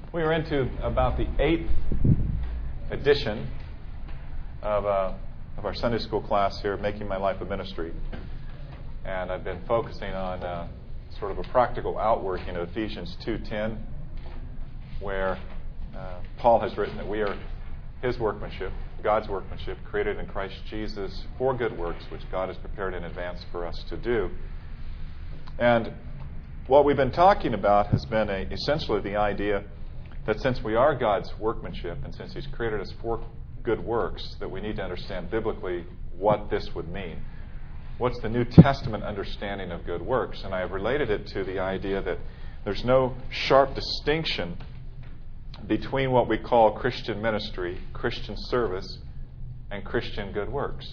We are into about the 8th edition of our Sunday school class here, Making My Life a Ministry. And I've been focusing on sort of a practical outworking of Ephesians 2:10, where Paul has written that we are his workmanship, God's workmanship, created in Christ Jesus for good works, which God has prepared in advance for us to do. And what we've been talking about has been essentially the idea that since we are God's workmanship and since He's created us for good works, that we need to understand biblically what this would mean. What's the New Testament understanding of good works? And I have related it to the idea that there's no sharp distinction between what we call Christian ministry, Christian service, and Christian good works.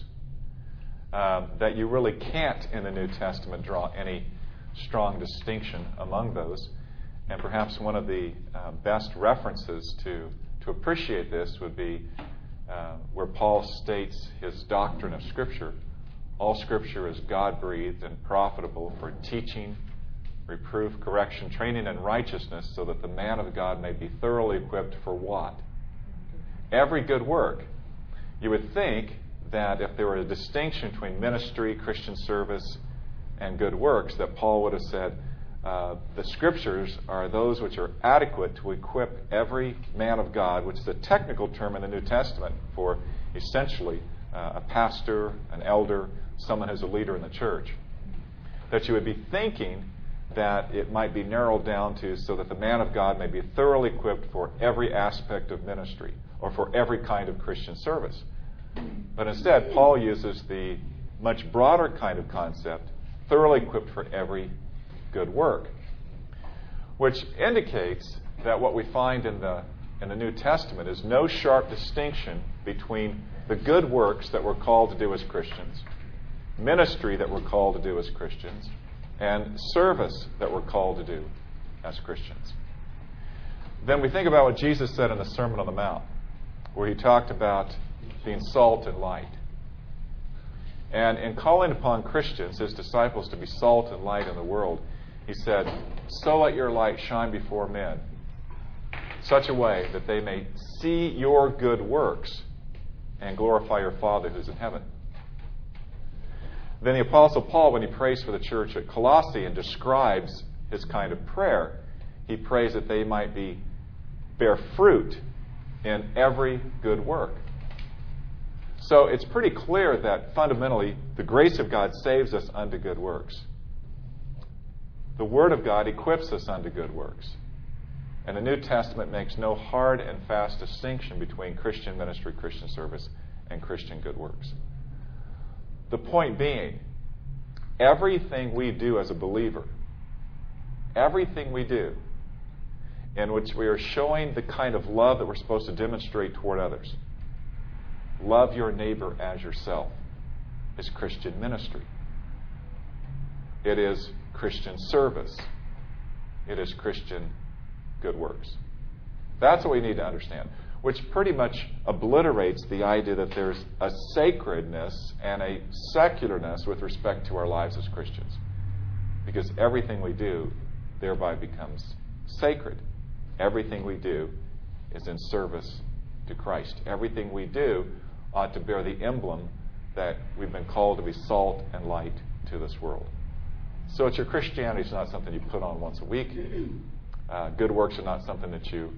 That you really can't in the New Testament draw any strong distinction among those. And perhaps one of the best references to appreciate this would be where Paul states his doctrine of Scripture. All Scripture is God-breathed and profitable for teaching, reproof, correction, training in righteousness, so that the man of God may be thoroughly equipped for what? Every good work. You would think that if there were a distinction between ministry, Christian service, and good works, that Paul would have said, the Scriptures are those which are adequate to equip every man of God, which is a technical term in the New Testament for essentially a pastor, an elder, someone who's a leader in the church. That you would be thinking that it might be narrowed down to so that the man of God may be thoroughly equipped for every aspect of ministry or for every kind of Christian service. But instead, Paul uses the much broader kind of concept, thoroughly equipped for every good work, which indicates that what we find in the New Testament is no sharp distinction between the good works that we're called to do as Christians, ministry that we're called to do as Christians, and service that we're called to do as Christians. Then we think about what Jesus said in the Sermon on the Mount, where He talked about being salt and light. And in calling upon Christians, His disciples, to be salt and light in the world, He said, "So let your light shine before men, such a way that they may see your good works and glorify your Father who's in heaven." Then the Apostle Paul, when he prays for the church at Colossae and describes his kind of prayer, he prays that they might bear fruit in every good work. So it's pretty clear that fundamentally the grace of God saves us unto good works. The Word of God equips us unto good works. And the New Testament makes no hard and fast distinction between Christian ministry, Christian service, and Christian good works. The point being, everything we do as a believer, everything we do in which we are showing the kind of love that we're supposed to demonstrate toward others, love your neighbor as yourself, is Christian ministry. It is Christian service. It is Christian good works. That's what we need to understand, which pretty much obliterates the idea that there's a sacredness and a secularness with respect to our lives as Christians. Because everything we do thereby becomes sacred. Everything we do is in service to Christ. Everything we do ought to bear the emblem that we've been called to be salt and light to this world. So your Christianity is not something you put on once a week. Good works are not something that you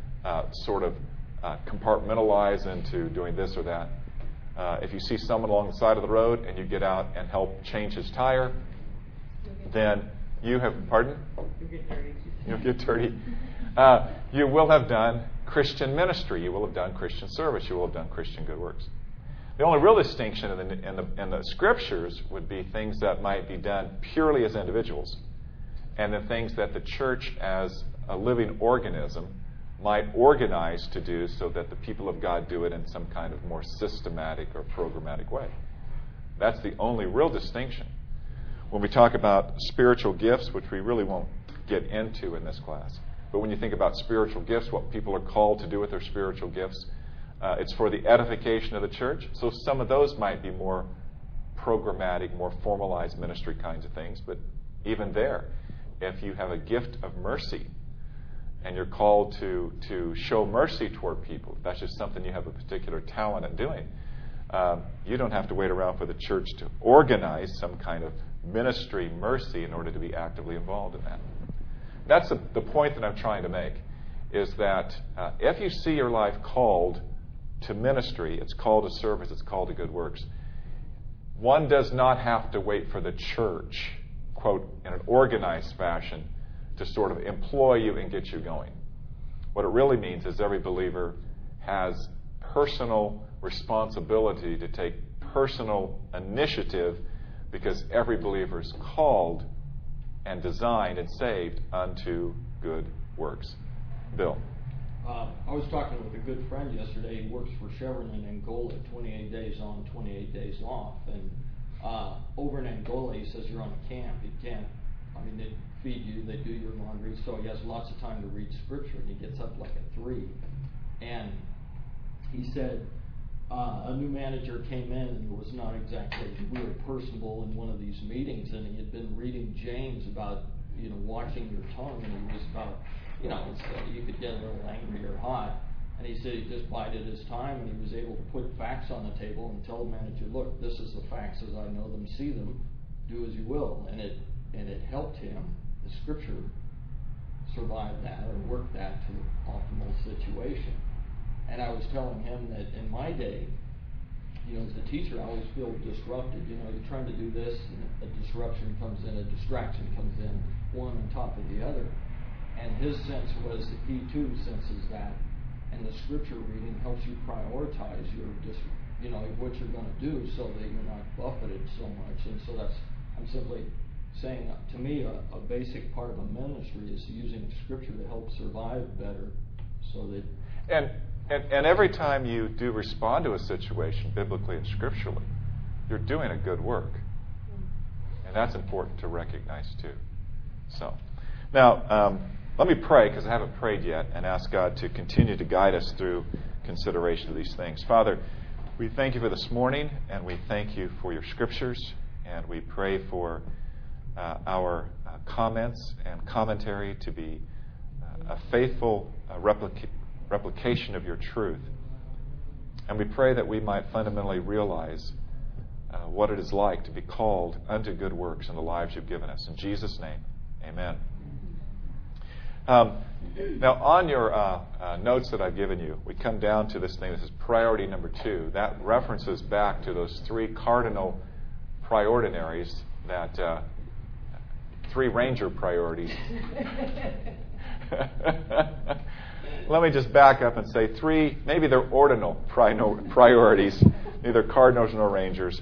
compartmentalize into doing this or that. If you see someone along the side of the road and you get out and help change his tire, then you have, pardon? You'll get dirty. You will have done Christian ministry. You will have done Christian service. You will have done Christian good works. The only real distinction in the Scriptures would be things that might be done purely as individuals, and the things that the church as a living organism might organize to do so that the people of God do it in some kind of more systematic or programmatic way. That's the only real distinction. When we talk about spiritual gifts, which we really won't get into in this class, but when you think about spiritual gifts, what people are called to do with their spiritual gifts, it's for the edification of the church. So some of those might be more programmatic, more formalized ministry kinds of things. But even there, if you have a gift of mercy, and you're called to show mercy toward people, that's just something you have a particular talent at doing. You don't have to wait around for the church to organize some kind of ministry mercy in order to be actively involved in that. That's the point that I'm trying to make, is that if you see your life called to ministry, it's called to service, it's called to good works, one does not have to wait for the church, quote, in an organized fashion, to sort of employ you and get you going. What it really means is every believer has personal responsibility to take personal initiative, because every believer is called and designed and saved unto good works. Bill. I was talking with a good friend yesterday. He works for Chevron in Angola, 28 days on, 28 days off. And over in Angola, he says you're on a camp. You can't, they feed you, they do your laundry, so he has lots of time to read Scripture, and he gets up like at 3. And he said a new manager came in and was not exactly real personable in one of these meetings, and he had been reading James about, watching your tongue, and he was about, you could get a little angry or hot. And he said he just bided his time, and he was able to put facts on the table and tell the manager, look, this is the facts as I know them, see them, do as you will. And it helped him, the Scripture, survive that or work that to the optimal situation. And I was telling him that in my day, as a teacher, I always feel disrupted. You're trying to do this, and a disruption comes in, a distraction comes in, one on top of the other. And his sense was that he too senses that. And the Scripture reading helps you prioritize what you're going to do, so that you're not buffeted so much. And so I'm simply saying, to me, a basic part of a ministry is using Scripture to help survive better, so that. And every time you do respond to a situation, biblically and scripturally, you're doing a good work. And that's important to recognize too. So, now, let me pray, because I haven't prayed yet, and ask God to continue to guide us through consideration of these things. Father, we thank you for this morning, and we thank you for your Scriptures, and we pray for our comments and commentary to be a faithful replication of your truth. And we pray that we might fundamentally realize what it is like to be called unto good works in the lives you've given us. In Jesus' name, amen. Now, on your notes that I've given you, we come down to this thing. This is priority number 2. That references back to those 3 cardinal prioritaries, that 3 ranger priorities. Let me just back up and say 3, maybe they're ordinal priorities, neither cardinals nor rangers.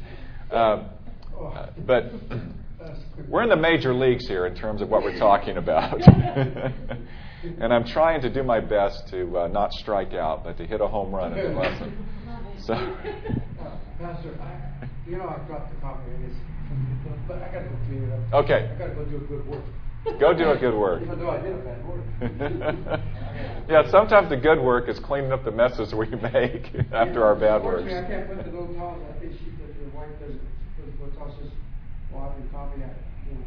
But we're in the major leagues here in terms of what we're talking about. And I'm trying to do my best to not strike out, but to hit a home run in the lesson. So, Pastor, I dropped the copy of this, but I got to go clean it up. Okay. I got to go do a good work. Go do a good work. Even though I did a bad work. Yeah, sometimes the good work is cleaning up the messes we make after our bad works. I can't put the little towels. I think the wife does what tosses water and coffee at.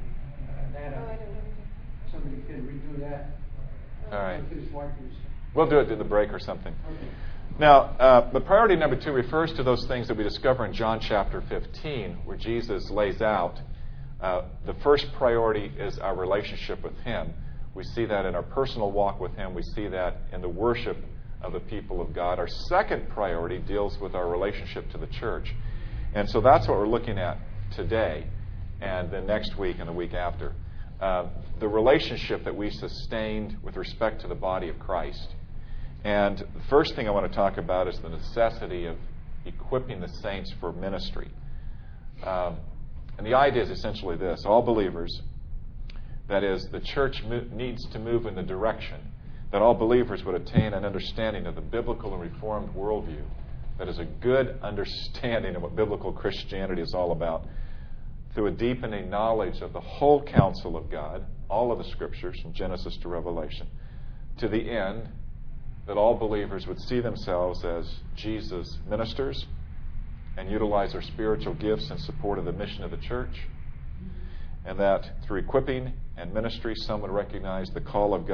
Somebody can redo that. All right. We'll do it in the break or something. Okay. Now, but priority number 2 refers to those things that we discover in John chapter 15, where Jesus lays out the first priority is our relationship with Him. We see that in our personal walk with Him. We see that in the worship of the people of God. Our second priority deals with our relationship to the church. And so that's what we're looking at today, and then next week and the week after. The relationship that we sustained with respect to the body of Christ. And the first thing I want to talk about is the necessity of equipping the saints for ministry. And the idea is essentially this. All believers, that is, the church needs to move in the direction that all believers would attain an understanding of the biblical and reformed worldview that is a good understanding of what biblical Christianity is all about, through a deepening knowledge of the whole counsel of God, all of the Scriptures from Genesis to Revelation, to the end that all believers would see themselves as Jesus' ministers and utilize their spiritual gifts in support of the mission of the church, and that through equipping and ministry, some would recognize the call of God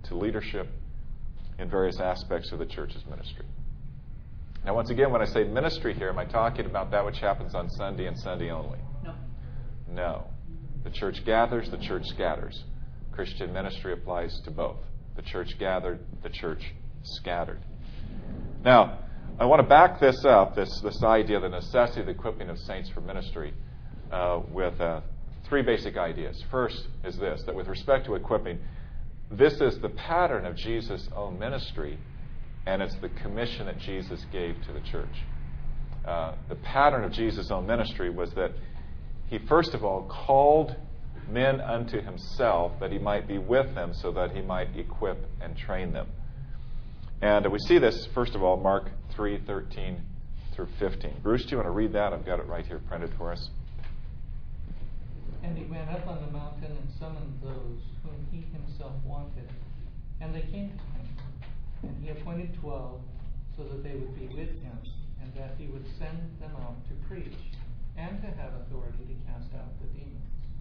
to leadership in various aspects of the church's ministry. Now, once again, when I say ministry here, am I talking about that which happens on Sunday and Sunday only? No. No. The church gathers, the church scatters. Christian ministry applies to both. The church gathered, the church scattered. Now, I want to back this up, this idea of the necessity of the equipping of saints for ministry, with three basic ideas. First is this, that with respect to equipping, this is the pattern of Jesus' own ministry, and it's the commission that Jesus gave to the church. The pattern of Jesus' own ministry was that he, first of all, called men unto himself that he might be with them so that he might equip and train them. And we see this, first of all, Mark 3:13 through 15. Bruce, do you want to read that? I've got it right here printed for us. And he went up on the mountain and summoned those whom he himself wanted. And they came to him. And he appointed 12 so that they would be with him, and that he would send them out to preach and to have authority to cast out the demons.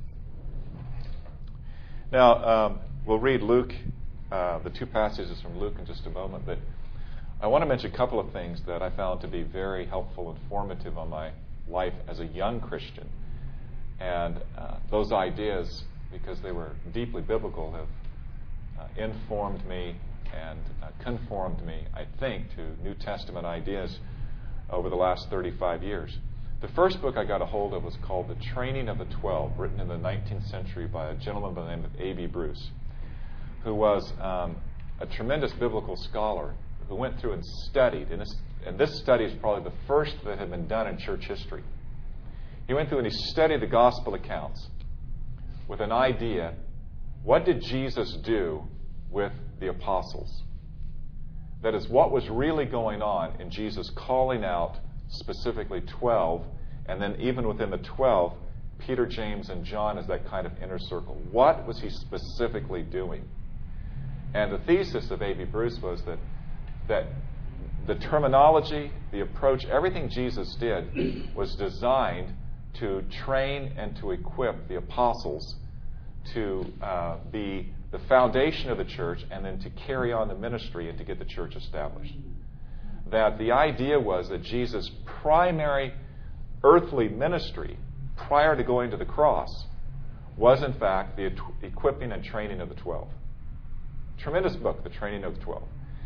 Now, we'll read Luke, the two passages from Luke in just a moment, but I want to mention a couple of things that I found to be very helpful and formative on my life as a young Christian. And those ideas, because they were deeply biblical, have informed me and conformed me, I think, to New Testament ideas over the last 35 years. The first book I got a hold of was called The Training of the 12, written in the 19th century by a gentleman by the name of A.B. Bruce, who was a tremendous biblical scholar who went through and studied, and this study is probably the first that had been done in church history. He went through and he studied the gospel accounts with an idea, what did Jesus do with the apostles? That is, what was really going on in Jesus calling out specifically 12, and then even within the 12, Peter, James, and John as that kind of inner circle. What was he specifically doing? And the thesis of A.B. Bruce was that the terminology, the approach, everything Jesus did was designed to train and to equip the apostles to be the foundation of the church and then to carry on the ministry and to get the church established. That the idea was that Jesus' primary earthly ministry prior to going to the cross was in fact the equipping and training of the 12. Tremendous book, The Training of the 12.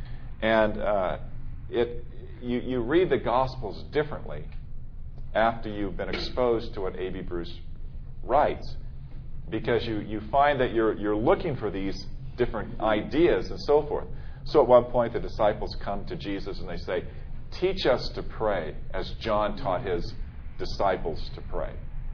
And you read the Gospels differently after you've been exposed to what A.B. Bruce writes, because you find that you're looking for these different ideas and so forth. So at one point the disciples come to Jesus and they say, teach us to pray as John taught his disciples to pray.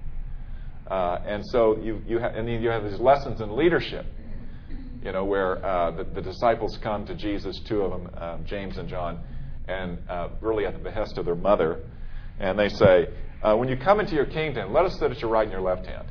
And so you have these lessons in leadership, where the disciples come to Jesus, two of them, James and John, and really at the behest of their mother, and they say, when you come into your kingdom, let us sit at your right and your left hand.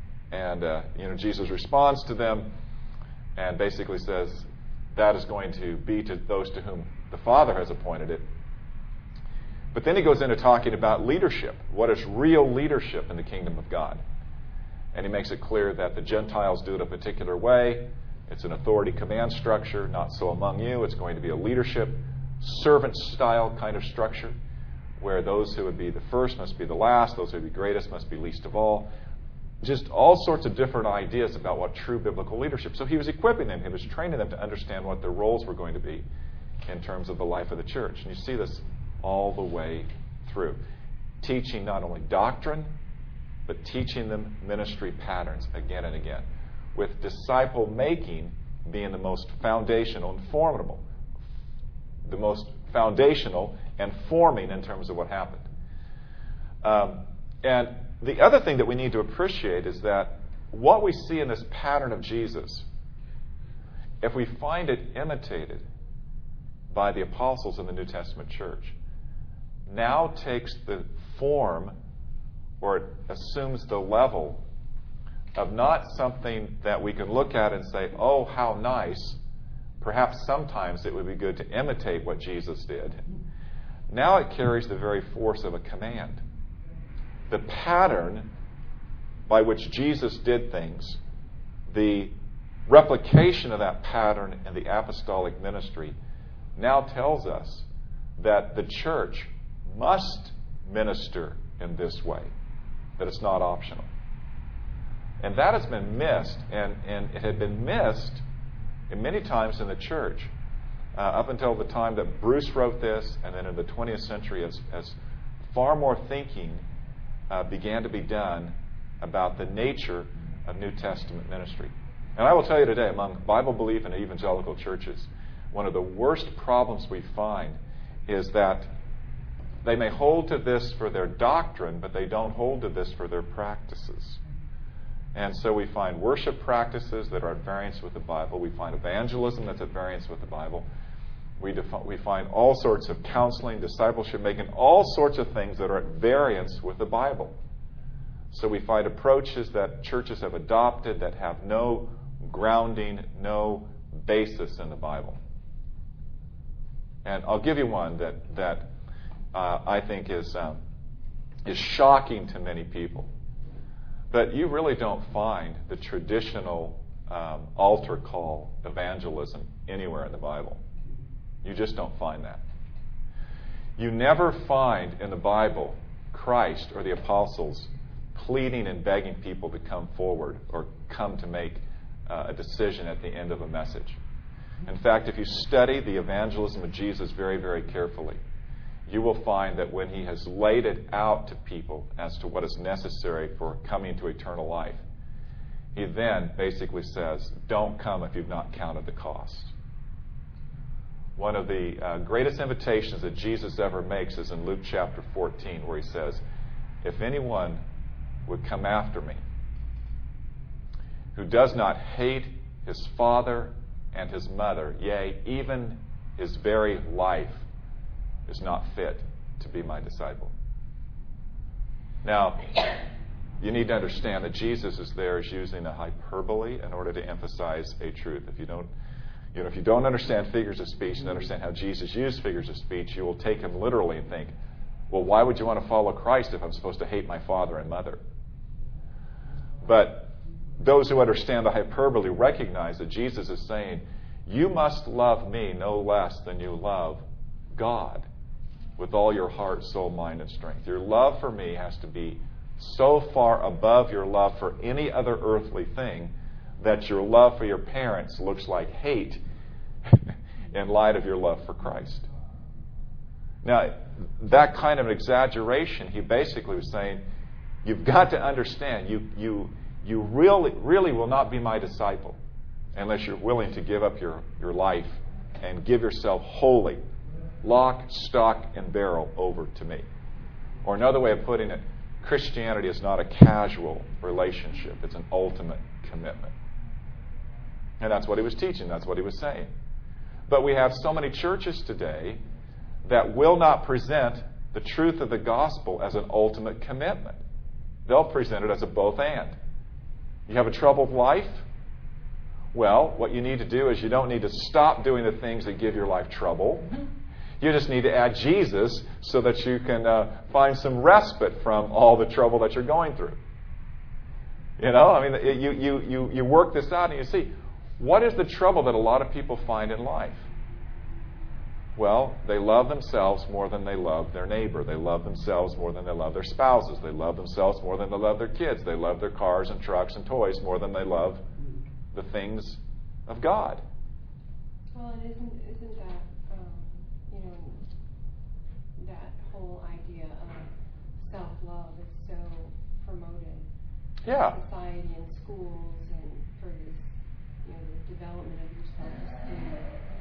And Jesus responds to them and basically says, that is going to be to those to whom the Father has appointed it. But then he goes into talking about leadership. What is real leadership in the kingdom of God? And he makes it clear that the Gentiles do it a particular way. It's an authority command structure, not so among you. It's going to be a leadership, servant-style kind of structure, where those who would be the first must be the last, those who would be greatest must be least of all. Just all sorts of different ideas about what true biblical leadership. So he was equipping them, he was training them to understand what their roles were going to be in terms of the life of the church. And you see this all the way through. Teaching not only doctrine, but teaching them ministry patterns again and again, with disciple making being the most foundational and formidable. The most foundational and forming in terms of what happened. And the other thing that we need to appreciate is that what we see in this pattern of Jesus, if we find it imitated by the apostles in the New Testament church, now takes the form, or it assumes the level of not something that we can look at and say, oh, how nice. Perhaps sometimes it would be good to imitate what Jesus did. Now it carries the very force of a command. The pattern by which Jesus did things, the replication of that pattern in the apostolic ministry now tells us that the church must minister in this way, that it's not optional. And that has been missed, and it had been missed many times in the church up until the time that Bruce wrote this, and then in the 20th century as far more thinking began to be done about the nature of New Testament ministry. And I will tell you today, among Bible-believing evangelical churches, one of the worst problems we find is that they may hold to this for their doctrine, but they don't hold to this for their practices. And so we find worship practices that are at variance with the Bible. We find evangelism that's at variance with the Bible. We find all sorts of counseling, discipleship making, all sorts of things that are at variance with the Bible. So we find approaches that churches have adopted that have no grounding, no basis in the Bible. And I'll give you one that I think is shocking to many people. But you really don't find the traditional altar call evangelism anywhere in the Bible. You just don't find that. You never find in the Bible Christ or the apostles pleading and begging people to come forward or come to make a decision at the end of a message. In fact, if you study the evangelism of Jesus very, very carefully, you will find that when he has laid it out to people as to what is necessary for coming to eternal life, he then basically says, don't come if you've not counted the cost. One of the greatest invitations that Jesus ever makes is in Luke chapter 14, where he says, if anyone would come after me, who does not hate his father and his mother, yea, even his very life, is not fit to be my disciple. Now, you need to understand that Jesus is there as using a hyperbole in order to emphasize a truth. If you don't understand figures of speech and understand how Jesus used figures of speech, you will take him literally and think, well, why would you want to follow Christ if I'm supposed to hate my father and mother? But those who understand the hyperbole recognize that Jesus is saying, you must love me no less than you love God with all your heart, soul, mind, and strength. Your love for me has to be so far above your love for any other earthly thing that your love for your parents looks like hate in light of your love for Christ. Now, that kind of an exaggeration, he basically was saying, you've got to understand, you really will not be my disciple unless you're willing to give up your life and give yourself wholly, lock, stock, and barrel over to me. Or another way of putting it, Christianity is not a casual relationship. It's an ultimate commitment. And that's what he was teaching. That's what he was saying. But we have so many churches today that will not present the truth of the gospel as an ultimate commitment. They'll present it as a both and. You have a troubled life? Well, what you need to do is you don't need to stop doing the things that give your life trouble. You just need to add Jesus so that you can find some respite from all the trouble that you're going through. You know, I mean, you work this out and you see, what is the trouble that a lot of people find in life? Well, they love themselves more than they love their neighbor. They love themselves more than they love their spouses. They love themselves more than they love their kids. They love their cars and trucks and toys more than they love the things of God. Well, and isn't that that whole idea of self-love is so promoted in society and schools and for this, the development of your self-esteem.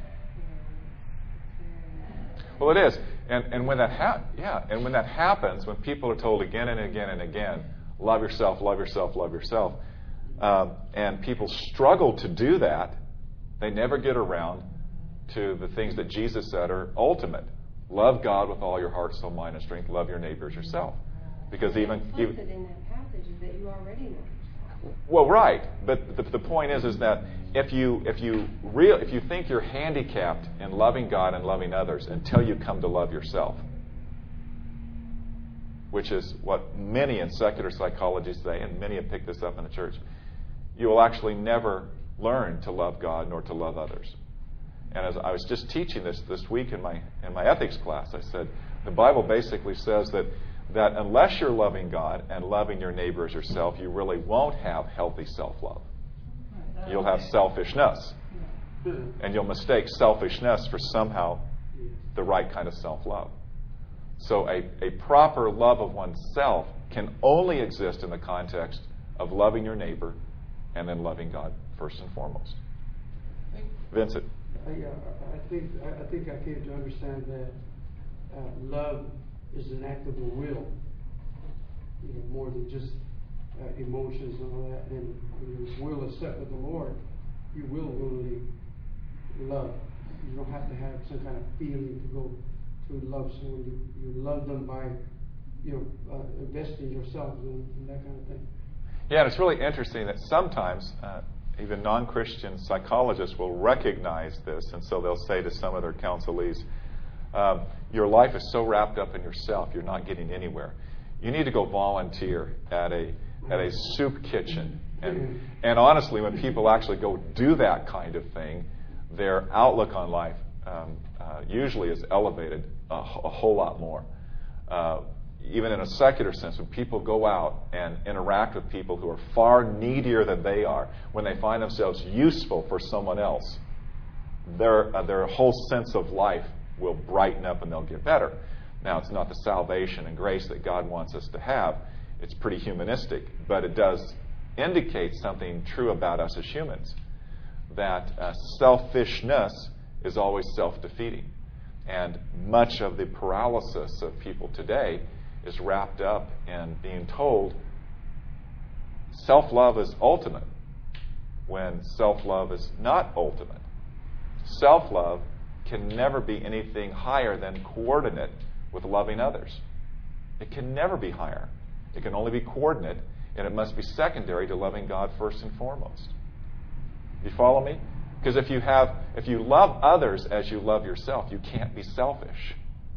It's very. Well, it is, and when that when that happens, when people are told again and again and again, love yourself, love yourself, love yourself, and people struggle to do that, they never get around to the things that Jesus said are ultimate. Love God with all your heart, soul, mind, and strength. Love your neighbor as yourself. Because even in that passage is that you already know yourself. Well, right, but the point is that if you think you're handicapped in loving God and loving others until you come to love yourself, which is what many in secular psychology say, and many have picked this up in the church, you will actually never learn to love God nor to love others. And as I was just teaching this week in my ethics class, I said the Bible basically says that unless you're loving God and loving your neighbor as yourself, you really won't have healthy self-love. You'll have selfishness. And you'll mistake selfishness for somehow the right kind of self-love. So a proper love of oneself can only exist in the context of loving your neighbor and then loving God first and foremost. Vincent. I think I came to understand that love is an act of the will, more than just emotions and all that. And when your will is set with the Lord, you will really love. You don't have to have some kind of feeling to go to love someone. You love them by, investing yourself in that kind of thing. Yeah, and it's really interesting that sometimes even non-Christian psychologists will recognize this, and so they'll say to some of their counselees, your life is so wrapped up in yourself, you're not getting anywhere. You need to go volunteer at a soup kitchen. And honestly, when people actually go do that kind of thing, their outlook on life usually is elevated a whole lot more. Even in a secular sense, when people go out and interact with people who are far needier than they are, when they find themselves useful for someone else, their whole sense of life will brighten up and they'll get better. Now, it's not the salvation and grace that God wants us to have. It's pretty humanistic, but it does indicate something true about us as humans, that selfishness is always self-defeating. And much of the paralysis of people today is wrapped up in being told self-love is ultimate, when self-love is not ultimate. Self-love can never be anything higher than coordinate with loving others. It can never be higher. It can only be coordinate, and it must be secondary to loving God first and foremost. You follow me? Because if you love others as you love yourself, you can't be selfish.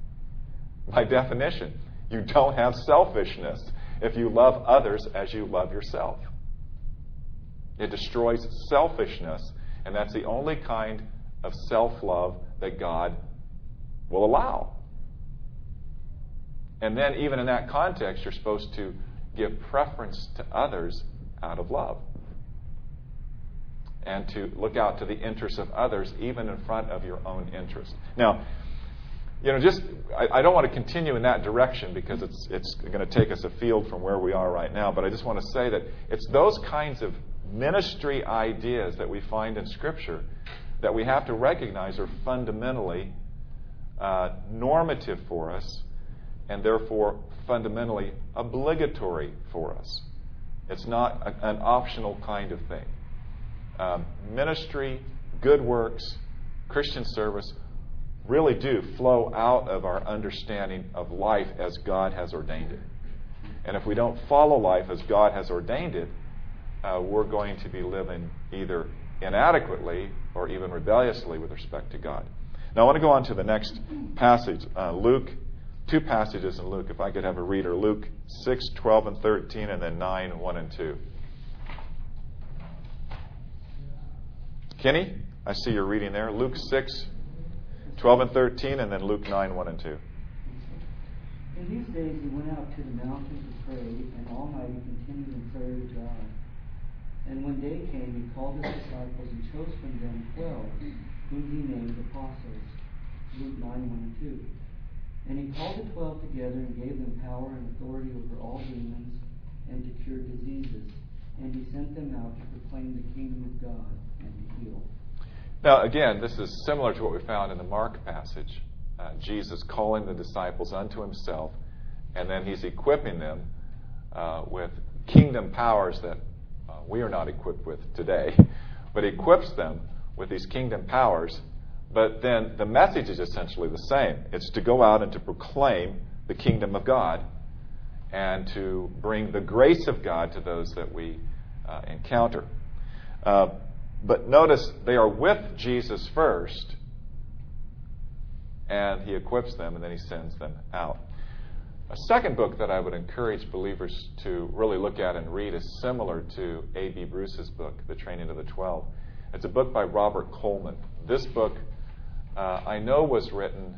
By definition, you don't have selfishness if you love others as you love yourself. It destroys selfishness, and that's the only kind of self-love that God will allow. And then even in that context, you're supposed to give preference to others out of love. And to look out to the interests of others, even in front of your own interest. Now, I don't want to continue in that direction because it's going to take us afield from where we are right now. But I just want to say that it's those kinds of ministry ideas that we find in Scripture that we have to recognize are fundamentally normative for us, and therefore fundamentally obligatory for us. It's not an optional kind of thing. Ministry, good works, Christian service really do flow out of our understanding of life as God has ordained it. And if we don't follow life as God has ordained it, we're going to be living either inadequately or even rebelliously with respect to God. Now I want to go on to the next passage. Luke, two passages in Luke, if I could have a reader. Luke 6, 12 and 13, and then 9, 1 and 2. Kenny, I see you're reading there. Luke 6, 12 and 13, and then Luke 9, 1 and 2. In these days he went out to the mountain to pray, and all night he continued in prayer to God. And when day came, he called his disciples and chose from them 12, whom he named apostles. Luke 9, 1 and 2. And he called the 12 together and gave them power and authority over all demons and to cure diseases. And he sent them out to proclaim the kingdom of God and to heal. Now, again, this is similar to what we found in the Mark passage. Jesus calling the disciples unto himself, and then he's equipping them with kingdom powers that we are not equipped with today. But he equips them with these kingdom powers, but then the message is essentially the same. It's to go out and to proclaim the kingdom of God and to bring the grace of God to those that we encounter. But notice they are with Jesus first, and he equips them, and then he sends them out. A second book that I would encourage believers to really look at and read is similar to A.B. Bruce's book, The Training of the 12. It's a book by Robert Coleman. This book, I know, was written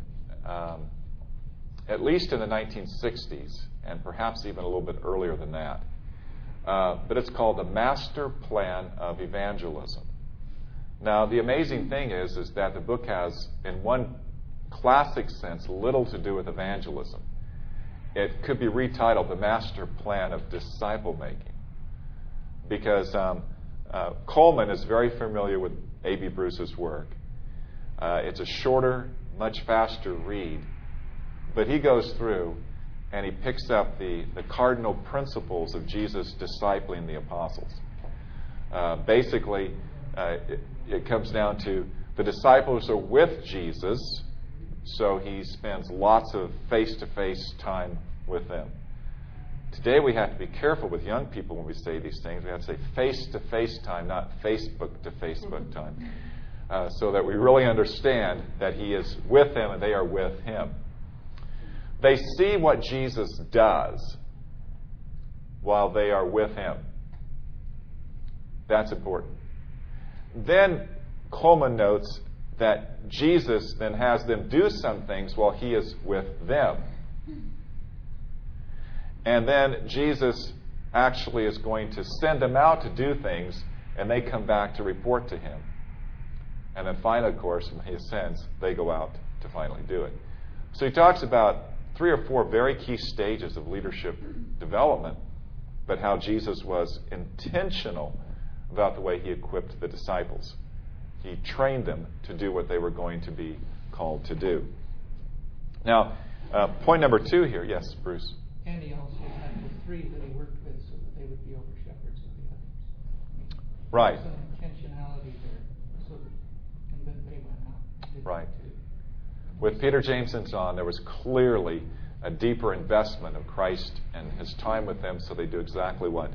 at least in the 1960s, and perhaps even a little bit earlier than that. But it's called The Master Plan of Evangelism. Now, the amazing thing is that the book has, in one classic sense, little to do with evangelism. It could be retitled The Master Plan of Disciple Making, because Coleman is very familiar with A.B. Bruce's work. It's a shorter, much faster read, but he goes through and he picks up the cardinal principles of Jesus discipling the apostles. Basically, it comes down to the disciples are with Jesus, so he spends lots of face-to-face time with them. Today we have to be careful with young people when we say these things. We have to say face-to-face time, not Facebook-to-Facebook time, so that we really understand that he is with them and they are with him. They see what Jesus does while they are with him. That's important. Then Coleman notes that Jesus then has them do some things while he is with them. And then Jesus actually is going to send them out to do things, and they come back to report to him. And then finally, of course, when he ascends, they go out to finally do it. So he talks about 3 or 4 very key stages of leadership development, but how Jesus was intentional about the way he equipped the disciples. He trained them to do what they were going to be called to do. Now, point number 2 here. Yes, Bruce. And he also had the 3 that he worked with so that they would be over shepherds of the others. Right. There's some intentionality there, so that, and then they went out. Right. With Peter, James, and John, there was clearly a deeper investment of Christ and his time with them, so they do exactly what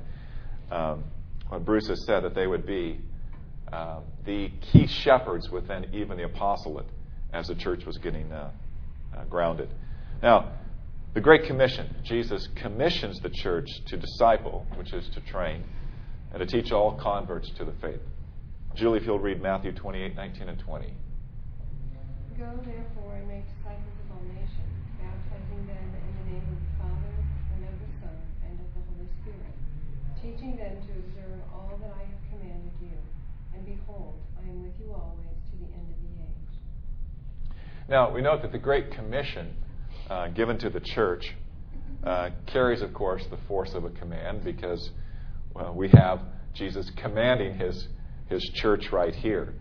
Bruce has said, that they would be the key shepherds within even the apostolate as the church was getting grounded. Now, the Great Commission. Jesus commissions the church to disciple, which is to train, and to teach all converts to the faith. Julie, if you'll read Matthew 28:19 and 20. Go, therefore, and make disciples of all nations, baptizing them in the name of the Father, and of the Son, and of the Holy Spirit, teaching them to observe all that I have commanded you. And behold, I am with you always to the end of the age. Now, we note that the Great Commission given to the church carries, of course, the force of a command, because we have Jesus commanding his church right here.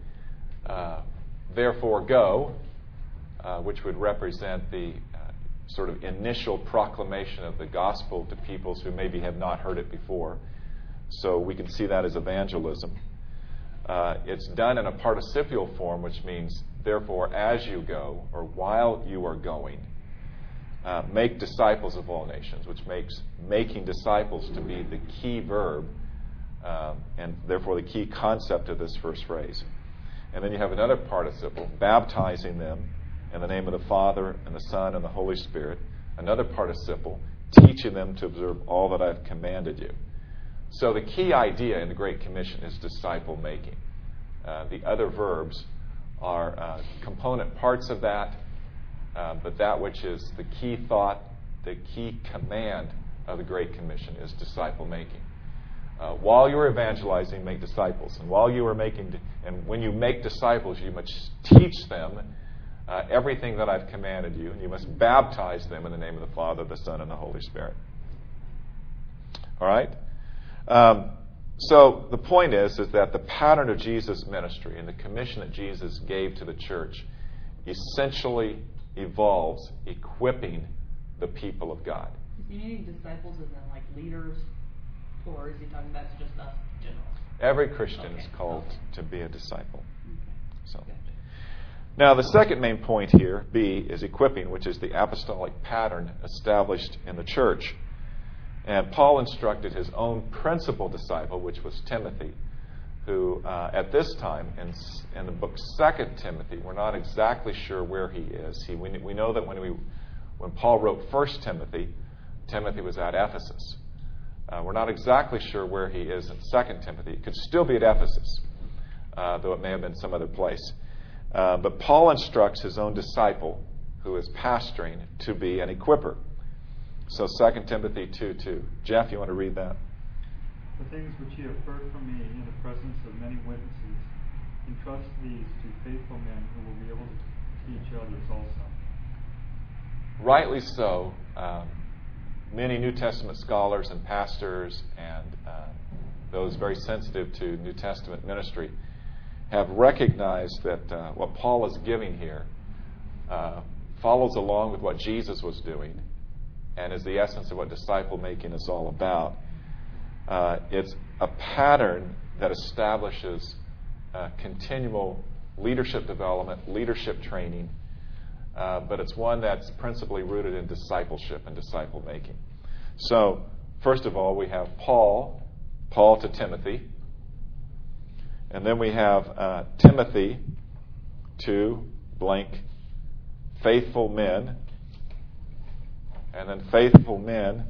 Therefore, go, which would represent the sort of initial proclamation of the gospel to peoples who maybe have not heard it before. So we can see that as evangelism. It's done in a participial form, which means, therefore, as you go, or while you are going, make disciples of all nations, which makes making disciples to be the key verb, and therefore the key concept of this first phrase. And then you have another participle, baptizing them in the name of the Father and the Son and the Holy Spirit. Another participle, teaching them to observe all that I've commanded you. So the key idea in the Great Commission is disciple making. The other verbs are component parts of that, but that which is the key thought, the key command of the Great Commission is disciple making. While you are evangelizing, make disciples. And while you are and when you make disciples, you must teach them everything that I've commanded you, and you must baptize them in the name of the Father, the Son, and the Holy Spirit. All right? So the point is that the pattern of Jesus' ministry and the commission that Jesus gave to the church essentially involves equipping the people of God. Is he meaning disciples as in like leaders, or is he talking about just us general? Every Christian is called to be a disciple. So, now the second main point here, B, is equipping, which is the apostolic pattern established in the church. And Paul instructed his own principal disciple, which was Timothy, who at this time in the book 2 Timothy, we're not exactly sure where he is. We know that when Paul wrote 1 Timothy, Timothy was at Ephesus. We're not exactly sure where he is in 2 Timothy. It could still be at Ephesus. though it may have been some other place. But Paul instructs his own disciple, who is pastoring, to be an equipper. So 2 Timothy 2:2. Jeff, you want to read that? The things which ye have heard from me in the presence of many witnesses, entrust these to faithful men who will be able to teach others also. Rightly so. Many New Testament scholars and pastors and those very sensitive to New Testament ministry have recognized that what Paul is giving here follows along with what Jesus was doing and is the essence of what disciple making is all about. It's a pattern that establishes continual leadership development, leadership training, but it's one that's principally rooted in discipleship and disciple making. So, first of all, we have Paul to Timothy, and then we have Timothy to blank faithful men, and then faithful men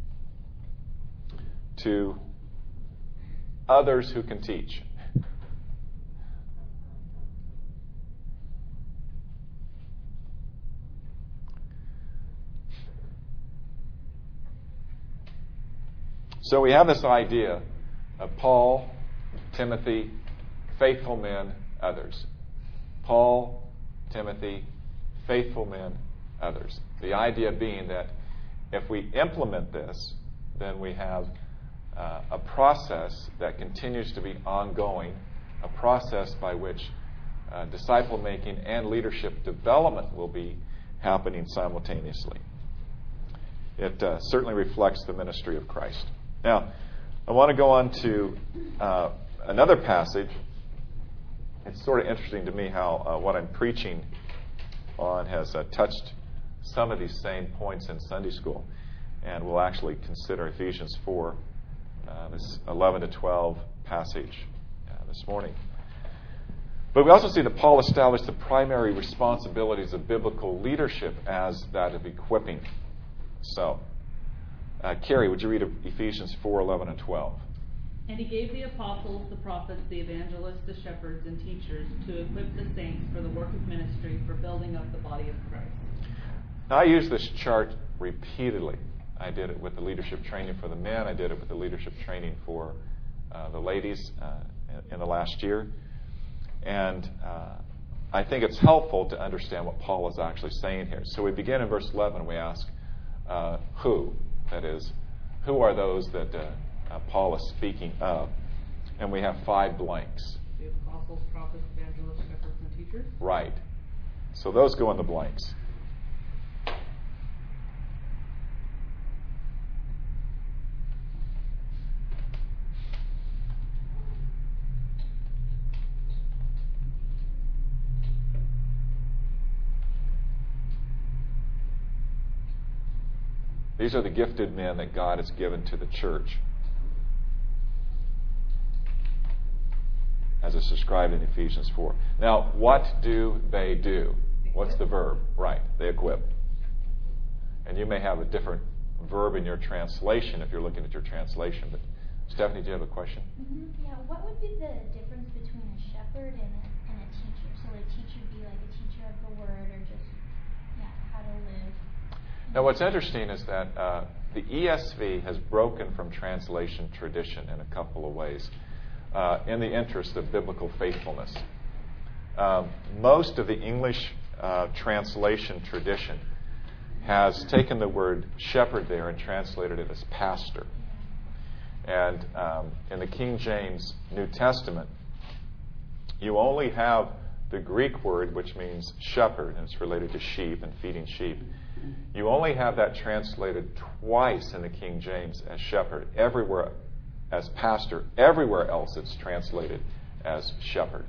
to others who can teach. So we have this idea of Paul, Timothy, faithful men, others. Paul, Timothy, faithful men, others. The idea being that if we implement this, then we have a process that continues to be ongoing, a process by which disciple making and leadership development will be happening simultaneously. It certainly reflects the ministry of Christ. Now, I want to go on to another passage. It's sort of interesting to me how what I'm preaching on has touched some of these same points in Sunday school. And we'll actually consider Ephesians 4, this 11 to 12 passage this morning. But we also see that Paul established the primary responsibilities of biblical leadership as that of equipping. So, Carrie, would you read Ephesians 4, 11 and 12? And he gave the apostles, the prophets, the evangelists, the shepherds, and teachers to equip the saints for the work of ministry, for building up the body of Christ. Now, I use this chart repeatedly. I did it with the leadership training for the men. I did it with the leadership training for the ladies in the last year. And I think it's helpful to understand what Paul is actually saying here. So we begin in verse 11. We ask, who? That is, who are those that Paul is speaking of? And we have 5 blanks. The apostles, prophets, evangelists, shepherds, and teachers? Right. So those go in the blanks. These are the gifted men that God has given to the church, as it's described in Ephesians 4. Now, what do they do? What's the verb? Right, they equip. And you may have a different verb in your translation if you're looking at your translation. But Stephanie, do you have a question? Mm-hmm. Yeah, what would be the difference between a shepherd and a teacher? So would a teacher be like a teacher of the word, or just how to live? Now, what's interesting is that the ESV has broken from translation tradition in a couple of ways in the interest of biblical faithfulness. Most of the English translation tradition has taken the word shepherd there and translated it as pastor. And in the King James New Testament, you only have the Greek word, which means shepherd, and it's related to sheep and feeding sheep. You only have that translated twice in the King James as shepherd, everywhere as pastor. Everywhere else it's translated as shepherd.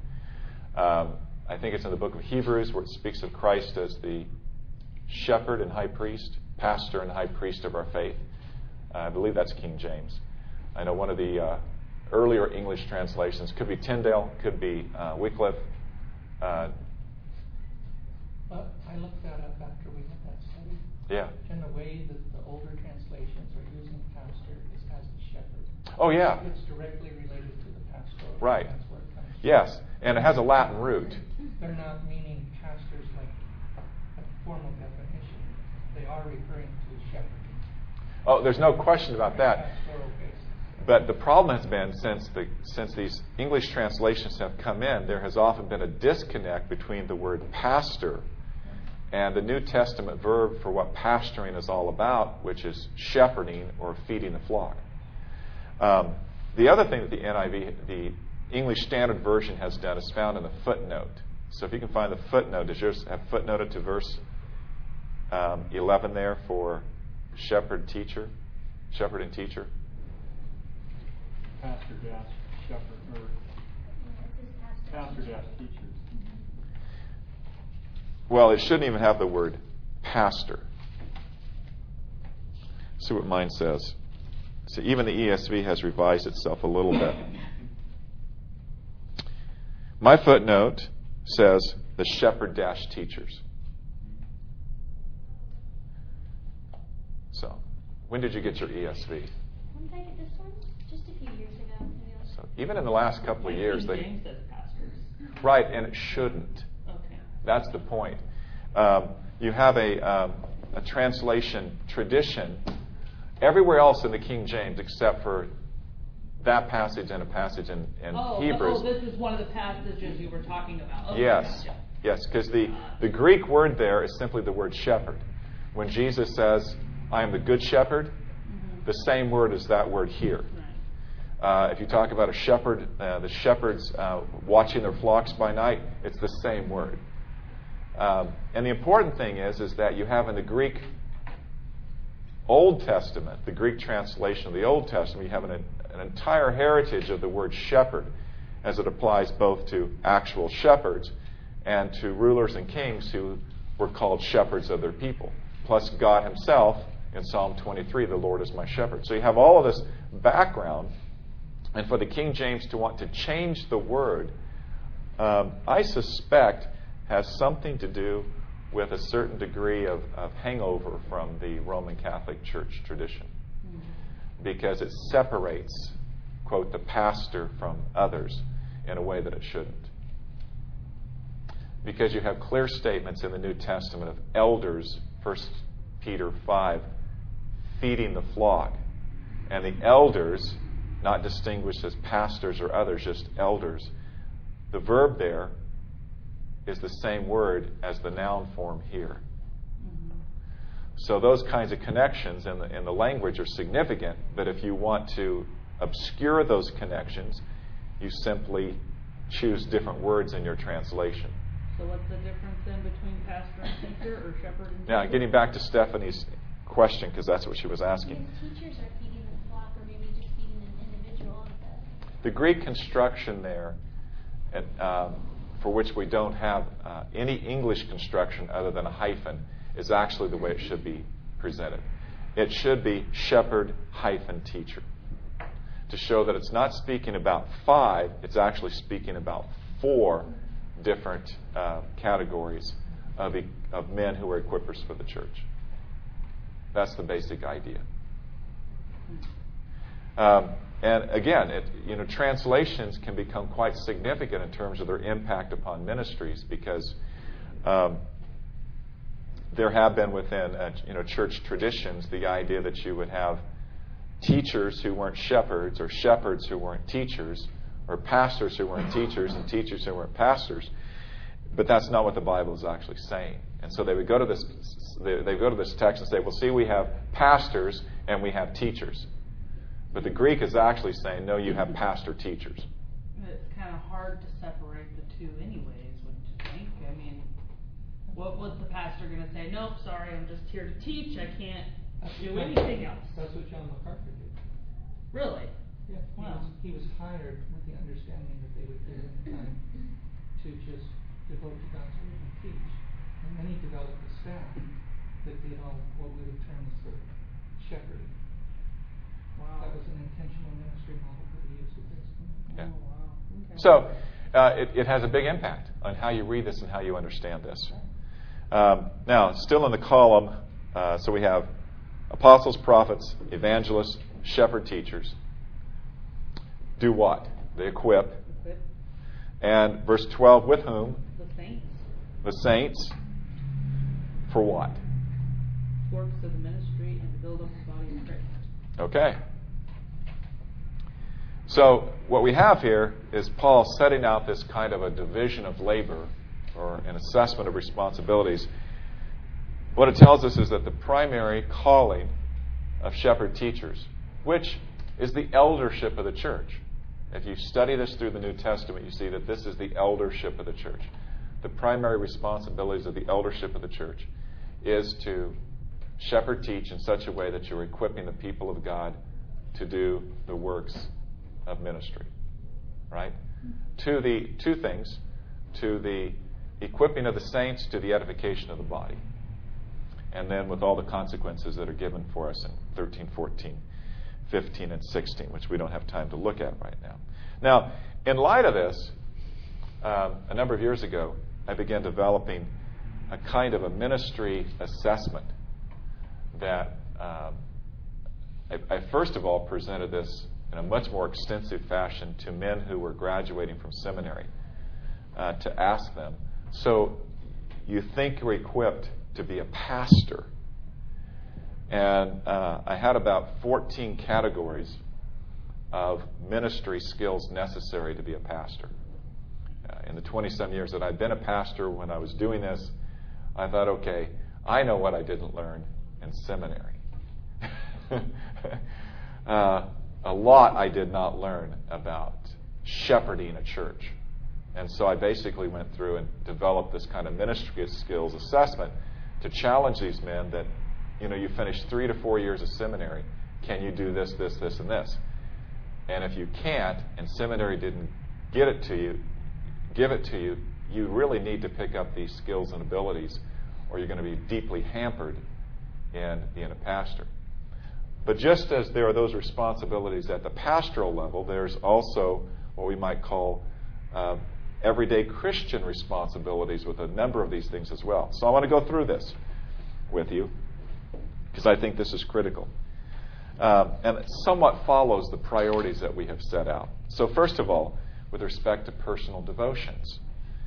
I think it's in the book of Hebrews where it speaks of Christ as the shepherd and high priest, pastor and high priest of our faith. I believe that's King James. I know one of the earlier English translations could be Tyndale, could be Wycliffe. But I looked that up after we had that study. Yeah. And the way that the older translations are using pastor is as the shepherd. Oh, yeah. It's directly related to the pastoral. Right. That's where it comes Yes, and it has a Latin root. They're not meaning pastors like a formal definition. They are referring to shepherds. Oh, there's no question about that. Pastoral basis. But the problem has been since these English translations have come in, there has often been a disconnect between the word pastor and the New Testament verb for what pastoring is all about, which is shepherding or feeding the flock. The other thing that the NIV, the English Standard Version, has done is found in the footnote. So if you can find the footnote, does yours have footnoted to verse 11 there for shepherd and teacher? Pastor dash shepherd, or pastor dash teachers. Well, it shouldn't even have the word pastor. See what mine says. So even the ESV has revised itself a little bit. My footnote says the shepherd dash teachers. So, when did you get your ESV? When did I get this one? Just a few years ago. So even in the last couple of years, James says pastors. right, and it shouldn't. Okay. That's the point. You have a translation tradition everywhere else in the King James except for that passage and a passage in Hebrews. Oh, this is one of the passages you were talking about. Okay, Yes, gotcha. yes, because the Greek word there is simply the word shepherd. When Jesus says, I am the good shepherd, the same word as that word here. Right. If you talk about a shepherd, the shepherds watching their flocks by night, it's the same word. And the important thing is that you have in the Greek Old Testament, the Greek translation of the Old Testament, you have an entire heritage of the word shepherd as it applies both to actual shepherds and to rulers and kings who were called shepherds of their people. Plus God himself in Psalm 23, the Lord is my shepherd. So you have all of this background. And for the King James to want to change the word, I suspect has something to do with a certain degree of hangover from the Roman Catholic Church tradition. Because it separates, quote, the pastor from others in a way that it shouldn't. Because you have clear statements in the New Testament of elders, 1 Peter 5, feeding the flock. And the elders, not distinguished as pastors or others, just elders. The verb there is the same word as the noun form here. So those kinds of connections in the language are significant, but if you want to obscure those connections, you simply choose different words in your translation. So what's the difference then between pastor and teacher or shepherd and teacher? Now, getting back to Stephanie's question, because that's what she was asking. Because teachers are feeding the flock, or maybe just feeding an individual. The Greek construction there, for which we don't have any English construction other than a hyphen, is actually the way it should be presented. It should be shepherd hyphen teacher, to show that it's not speaking about 5, it's actually speaking about 4 different categories of men who are equippers for the church. That's the basic idea. And again, translations can become quite significant in terms of their impact upon ministries, because there have been within church traditions the idea that you would have teachers who weren't shepherds, or shepherds who weren't teachers, or pastors who weren't teachers, and teachers who weren't pastors. But that's not what the Bible is actually saying. And so they would go to this. They go to this text and say, "Well, see, we have pastors and we have teachers." But the Greek is actually saying, "No, you have pastor teachers." It's kind of hard to separate the two, anyways. Wouldn't you think? I mean, what was the pastor going to say? Nope, sorry, I'm just here to teach. I can't do anything else. That's what John MacArthur did. Really? Yeah. Wow. He was hired with the understanding that they would give him time to just devote to God's word and teach. And then he developed a staff that did all what we would term as the shepherding. Wow. That was an intentional ministry model that he used at this point. Yeah. Oh, wow. Okay. So it has a big impact on how you read this and how you understand this. Now, still in the column, so we have apostles, prophets, evangelists, shepherd teachers. Do what? They equip. And verse 12, with whom? The saints. The saints. For what? Works of the ministry and to build up the body of Christ. Okay. So what we have here is Paul setting out this kind of a division of labor or an assessment of responsibilities. What it tells us is that the primary calling of shepherd teachers, which is the eldership of the church. If you study this through the New Testament, you see that this is the eldership of the church. The primary responsibilities of the eldership of the church is to shepherd teach in such a way that you're equipping the people of God to do the works of ministry. Right? To the two things, to the equipping of the saints, to the edification of the body. And then with all the consequences that are given for us in 13, 14, 15, and 16, which we don't have time to look at right now. Now, in light of this, a number of years ago, I began developing a kind of a ministry assessment that I first of all presented this in a much more extensive fashion to men who were graduating from seminary to ask them, so you think you're equipped to be a pastor? And I had about 14 categories of ministry skills necessary to be a pastor. In the 20-some years that I'd been a pastor, when I was doing this, I thought, okay, I know what I didn't learn in seminary. A lot I did not learn about shepherding a church. And so I basically went through and developed this kind of ministry skills assessment to challenge these men that, you finished 3 to 4 years of seminary. Can you do this, this, this, and this? And if you can't, and seminary didn't give it to you, you really need to pick up these skills and abilities, or you're going to be deeply hampered in being a pastor. But just as there are those responsibilities at the pastoral level, there's also what we might call everyday Christian responsibilities with a number of these things as well. So I want to go through this with you, because I think this is critical. And it somewhat follows the priorities that we have set out. So first of all, with respect to personal devotions,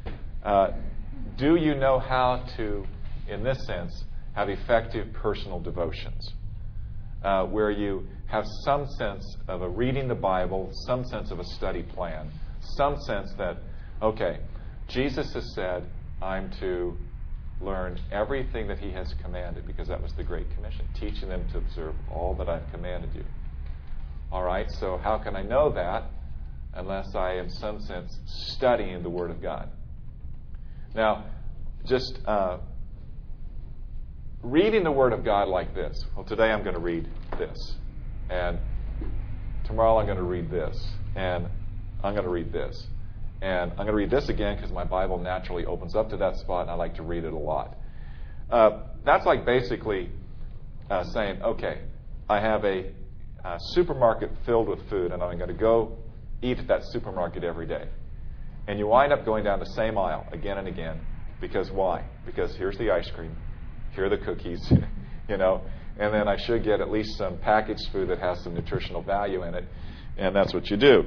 do you know how to, in this sense, have effective personal devotions? Where you have some sense of a reading the Bible, some sense of a study plan, some sense that, okay, Jesus has said, I'm to learn everything that He has commanded, because that was the Great Commission, teaching them to observe all that I've commanded you. All right, so how can I know that unless I, in some sense, studying the Word of God? Now, just reading the Word of God like this. Well, today I'm going to read this, and tomorrow I'm going to read this, and I'm going to read this. And I'm going to read this again because my Bible naturally opens up to that spot, and I like to read it a lot. That's like basically saying, okay, I have a supermarket filled with food, and I'm going to go eat at that supermarket every day. And you wind up going down the same aisle again and again. Because why? Because here's the ice cream, here are the cookies, and then I should get at least some packaged food that has some nutritional value in it, and that's what you do.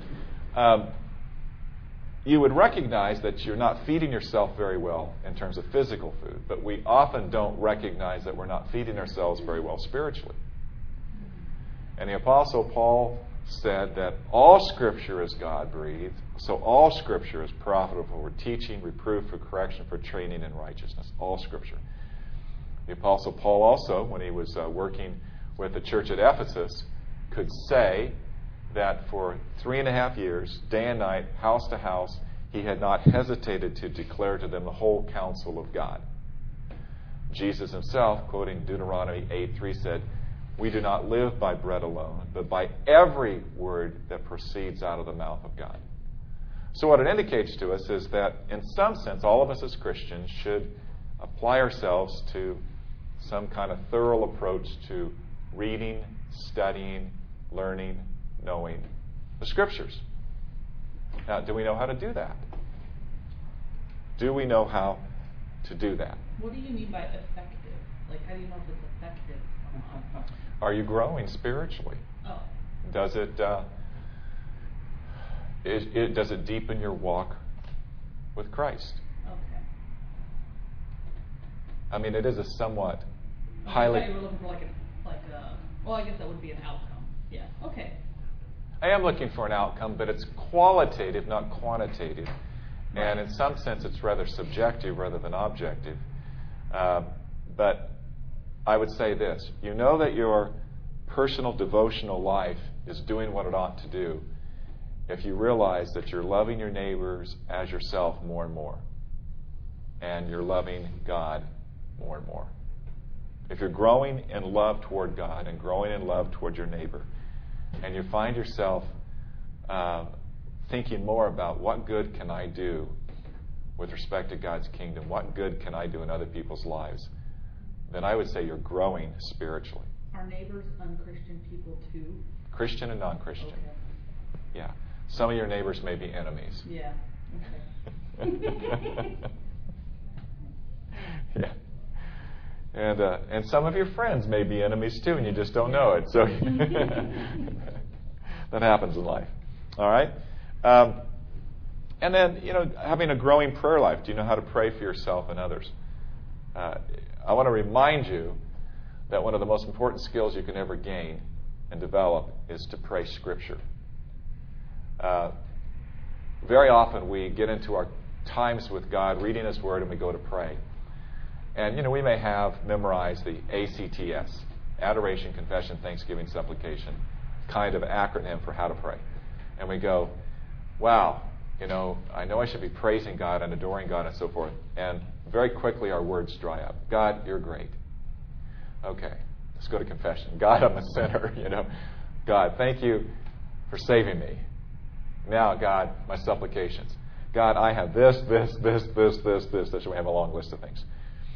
You would recognize that you're not feeding yourself very well in terms of physical food, but we often don't recognize that we're not feeding ourselves very well spiritually. And the Apostle Paul said that all Scripture is God-breathed, so all Scripture is profitable for teaching, reproof, for correction, for training in righteousness. All Scripture. The Apostle Paul also, when he was working with the church at Ephesus, could say that for 3.5 years, day and night, house to house, he had not hesitated to declare to them the whole counsel of God. Jesus himself, quoting Deuteronomy 8:3, said, "We do not live by bread alone, but by every word that proceeds out of the mouth of God." So what it indicates to us is that, in some sense, all of us as Christians should apply ourselves to some kind of thorough approach to reading, studying, learning, knowing the Scriptures. Now, do we know how to do that? Do we know how to do that? What do you mean by effective? Like, how do you know if it's effective or not? Are you growing spiritually? Oh. Does it does it deepen your walk with Christ? Okay. I mean, it is a somewhat I highly... thought you were looking for well, I guess that would be an outcome. Yeah, okay. I am looking for an outcome, but it's qualitative, not quantitative. Right. And in some sense, it's rather subjective rather than objective. But I would say this. You know that your personal devotional life is doing what it ought to do if you realize that you're loving your neighbors as yourself more and more. And you're loving God more and more. If you're growing in love toward God and growing in love toward your neighbor, and you find yourself thinking more about what good can I do with respect to God's kingdom, what good can I do in other people's lives, then I would say you're growing spiritually. Are neighbors unchristian people too? Christian and non-Christian. Okay. Yeah. Some of your neighbors may be enemies. Yeah. Okay. Yeah. And some of your friends may be enemies too, and you just don't know it. So that happens in life. All right? And then, having a growing prayer life. Do you know how to pray for yourself and others? I want to remind you that one of the most important skills you can ever gain and develop is to pray Scripture. Very often we get into our times with God reading His Word and we go to pray. And, we may have memorized the ACTS, Adoration, Confession, Thanksgiving, Supplication, kind of acronym for how to pray. And we go, wow, I know I should be praising God and adoring God and so forth. And very quickly our words dry up. God, you're great. Okay, let's go to confession. God, I'm a sinner, God, thank you for saving me. Now, God, my supplications. God, I have this. So we have a long list of things.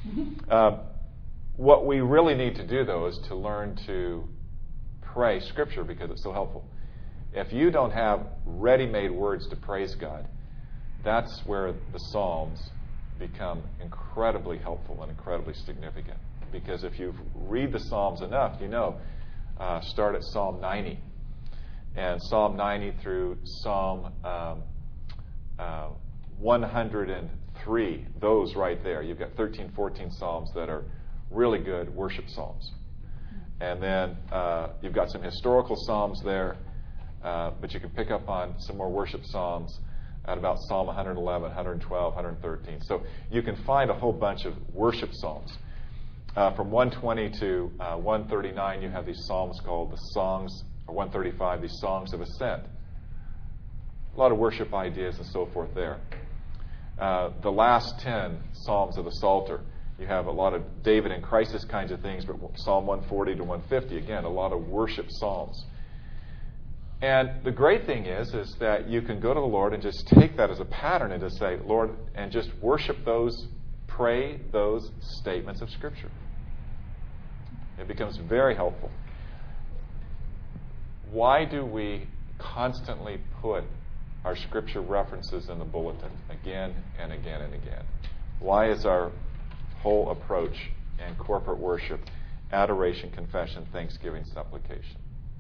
What we really need to do, though, is to learn to pray Scripture because it's so helpful. If you don't have ready-made words to praise God, that's where the Psalms become incredibly helpful and incredibly significant. Because if you read the Psalms enough, start at Psalm 90. And Psalm 90 through Psalm 103, those right there. You've got 13, 14 Psalms that are really good worship Psalms. And then you've got some historical Psalms there, but you can pick up on some more worship Psalms at about Psalm 111, 112, 113. So you can find a whole bunch of worship Psalms. From 120 to 139, you have these Psalms called the Songs, or 135, these Songs of Ascent. A lot of worship ideas and so forth there. The last 10 Psalms of the Psalter, you have a lot of David and crisis kinds of things, but Psalm 140 to 150, again, a lot of worship Psalms. And the great thing is that you can go to the Lord and just take that as a pattern and just say, Lord, and just worship those, pray those statements of Scripture. It becomes very helpful. Why do we constantly put our Scripture references in the bulletin again and again and again? Why is our whole approach in corporate worship adoration, confession, thanksgiving, supplication?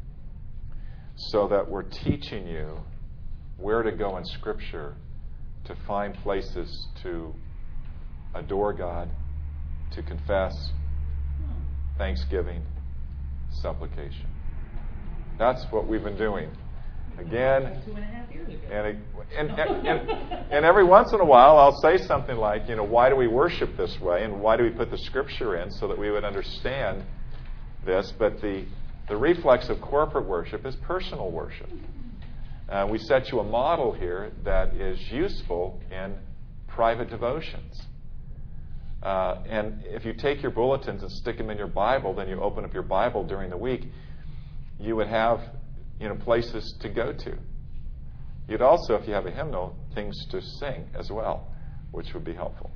So that we're teaching you where to go in Scripture to find places to adore God, to confess, thanksgiving, supplication. That's what we've been doing. Again, 2.5 years ago. And every once in a while I'll say something like, why do we worship this way and why do we put the Scripture in so that we would understand this? But the reflex of corporate worship is personal worship. We set you a model here that is useful in private devotions. And if you take your bulletins and stick them in your Bible, then you open up your Bible during the week, you would have places to go to. You'd also, if you have a hymnal, things to sing as well, which would be helpful.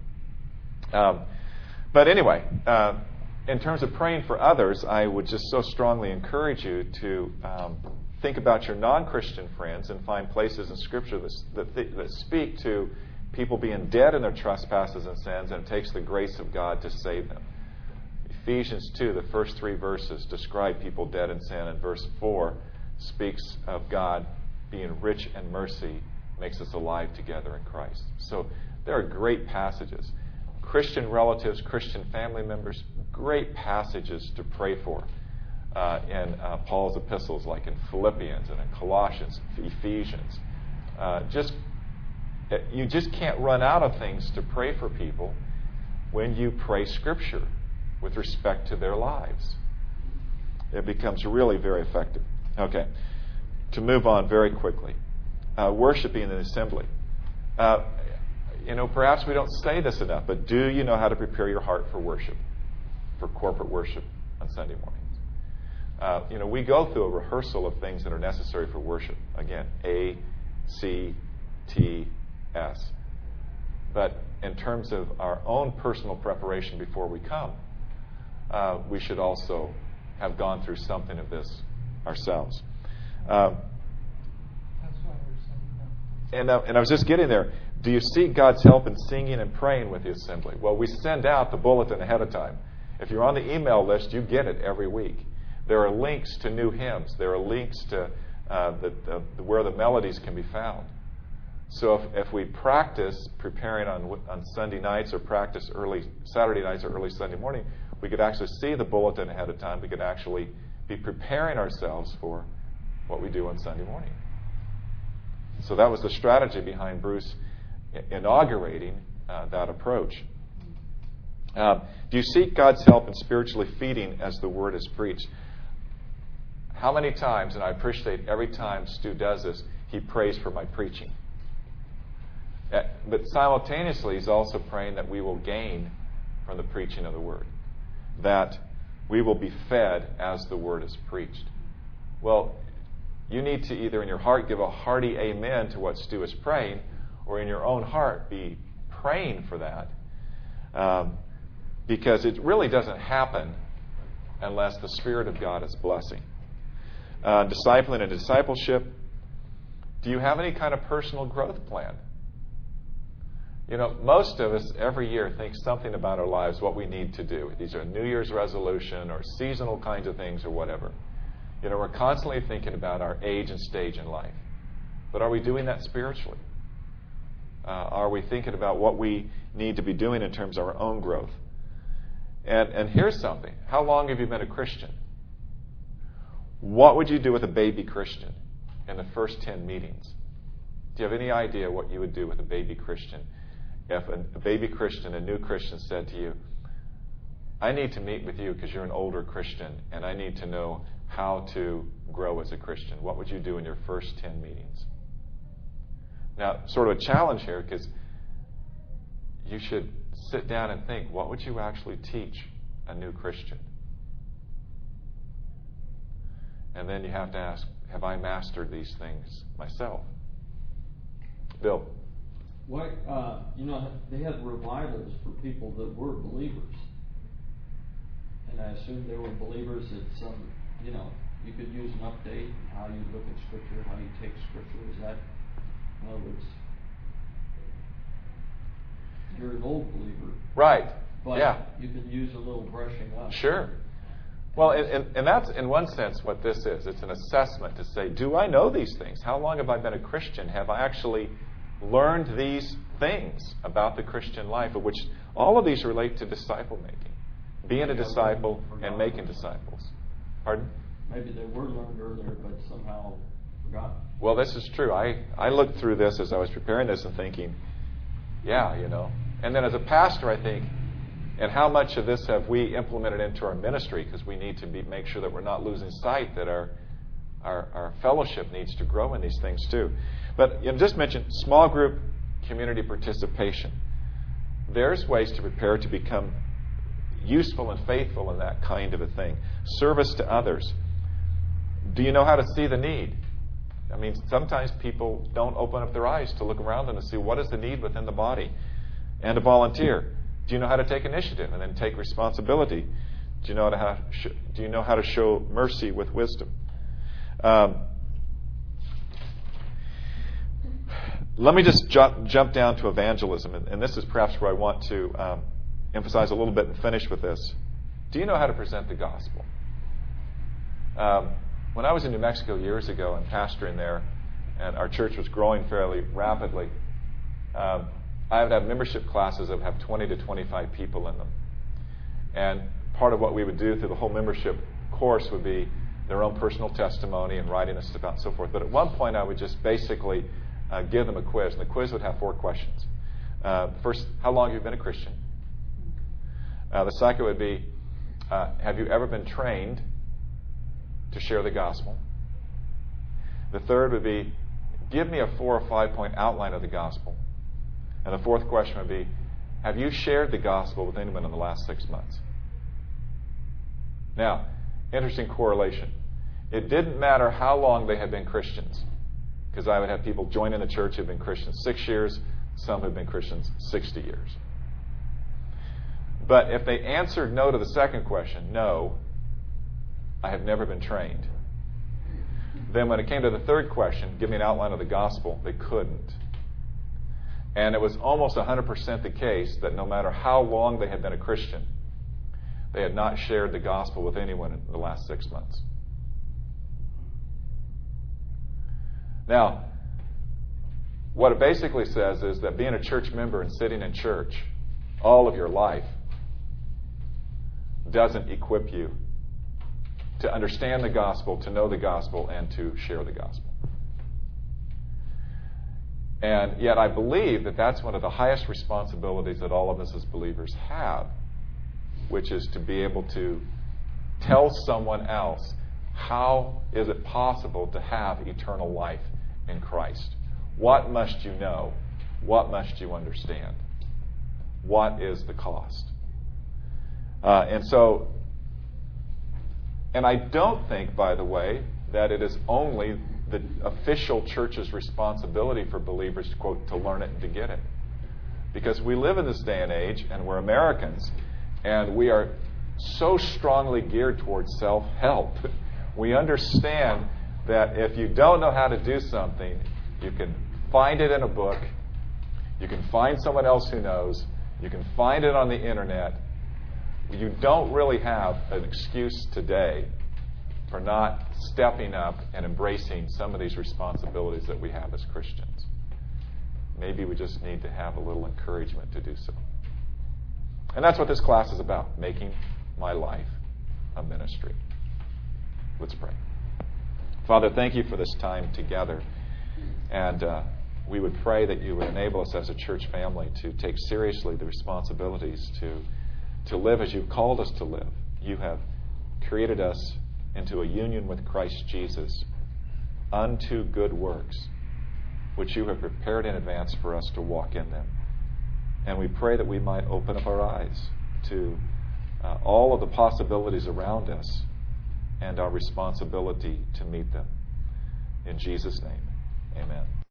But anyway, in terms of praying for others, I would just so strongly encourage you to think about your non-Christian friends and find places in Scripture that speak to people being dead in their trespasses and sins, and it takes the grace of God to save them. Ephesians 2, the first 3 verses, describe people dead in sin, and verse 4 speaks of God being rich in mercy makes us alive together in Christ. So there are great passages. Christian relatives, Christian family members, great passages to pray for in Paul's epistles, like in Philippians and in Colossians, Ephesians. You just can't run out of things to pray for people when you pray Scripture with respect to their lives. It becomes really very effective. Okay, to move on very quickly. Worshiping in the assembly. Perhaps we don't say this enough, but do you know how to prepare your heart for worship, for corporate worship on Sunday mornings? We go through a rehearsal of things that are necessary for worship. Again, A, C, T, S. But in terms of our own personal preparation before we come, we should also have gone through something of this ourselves. And I was just getting there. Do you seek God's help in singing and praying with the assembly? Well, we send out the bulletin ahead of time. If you're on the email list, you get it every week. There are links to new hymns. There are links to where the melodies can be found. So if we practice preparing on Sunday nights or practice early Saturday nights or early Sunday morning, we could actually see the bulletin ahead of time. We could actually be preparing ourselves for what we do on Sunday morning. So that was the strategy behind Bruce inaugurating that approach. Do you seek God's help in spiritually feeding as the Word is preached? How many times, and I appreciate every time Stu does this, he prays for my preaching. But simultaneously, he's also praying that we will gain from the preaching of the Word, that we will be fed as the Word is preached. Well, you need to either in your heart give a hearty amen to what Stu is praying, or in your own heart be praying for that, because it really doesn't happen unless the Spirit of God is blessing. Discipling and discipleship. Do you have any kind of personal growth plan? Most of us every year think something about our lives, what we need to do. These are New Year's resolution or seasonal kinds of things or whatever. We're constantly thinking about our age and stage in life. But are we doing that spiritually? Are we thinking about what we need to be doing in terms of our own growth? And here's something. How long have you been a Christian? What would you do with a baby Christian in the first 10 meetings? Do you have any idea what you would do with a baby Christian if a baby Christian, a new Christian, said to you, I need to meet with you because you're an older Christian and I need to know how to grow as a Christian? What would you do in your first 10 meetings? Now, sort of a challenge here, because you should sit down and think, what would you actually teach a new Christian? And then you have to ask, have I mastered these things myself? Bill? They had revivals for people that were believers. And I assume they were believers at some, you could use an update on how you look at Scripture, how you take Scripture. Is that, in other words, you're an old believer. Right. But yeah. You could use a little brushing up. Sure. Well, and that's, in one sense, what this is. It's an assessment to say, do I know these things? How long have I been a Christian? Have I actually learned these things about the Christian life, of which all of these relate to disciple making, being a disciple and making disciples? Pardon? Maybe they were learned earlier, but somehow forgotten. Well, this is true. I looked through this as I was preparing this and thinking, yeah, And then as a pastor, I think, and how much of this have we implemented into our ministry? Because we need to make sure that we're not losing sight that our fellowship needs to grow in these things too. But just mention small group community participation. There's ways to prepare to become useful and faithful in that kind of a thing. Service to others. Do you know how to see the need? I mean, sometimes people don't open up their eyes to look around them and see what is the need within the body, and to volunteer. Do you know how to take initiative and then take responsibility? Do you know how to show mercy with wisdom? Let me just jump down to evangelism, and this is perhaps where I want to emphasize a little bit and finish with this. Do you know how to present the gospel? When I was in New Mexico years ago and pastoring there, and our church was growing fairly rapidly, I would have membership classes that would have 20 to 25 people in them. And part of what we would do through the whole membership course would be their own personal testimony and writing this stuff out and so forth. But at one point, I would just basically give them a quiz. And the quiz would have 4 questions. First, how long have you been a Christian? The second would be, have you ever been trained to share the gospel? The third would be, give me a 4 or 5 point outline of the gospel. And the fourth question would be, have you shared the gospel with anyone in the last 6 months? Now, interesting correlation. It didn't matter how long they had been Christians, because I would have people join in the church who had been Christians 6 years, some had been Christians 60 years. But if they answered no to the second question, no, I have never been trained, then when it came to the third question, give me an outline of the gospel, they couldn't. And it was almost 100% the case that no matter how long they had been a Christian, they had not shared the gospel with anyone in the last 6 months. Now, what it basically says is that being a church member and sitting in church all of your life doesn't equip you to understand the gospel, to know the gospel, and to share the gospel. And yet I believe that that's one of the highest responsibilities that all of us as believers have, which is to be able to tell someone else, how is it possible to have eternal life in Christ? What must you know? What must you understand? What is the cost? And I don't think, by the way, that it is only the official church's responsibility for believers, quote, to learn it and to get it. Because we live in this day and age, and we're Americans, and we are so strongly geared towards self-help. We understand that if you don't know how to do something, you can find it in a book, you can find someone else who knows, you can find it on the internet. You don't really have an excuse today for not stepping up and embracing some of these responsibilities that we have as Christians. Maybe we just need to have a little encouragement to do so. And that's what this class is about, making my life a ministry. Let's pray. Father, thank you for this time together. And we would pray that you would enable us as a church family to take seriously the responsibilities to live as you've called us to live. You have created us into a union with Christ Jesus unto good works, which you have prepared in advance for us to walk in them. And we pray that we might open up our eyes to all of the possibilities around us and our responsibility to meet them. In Jesus' name, amen.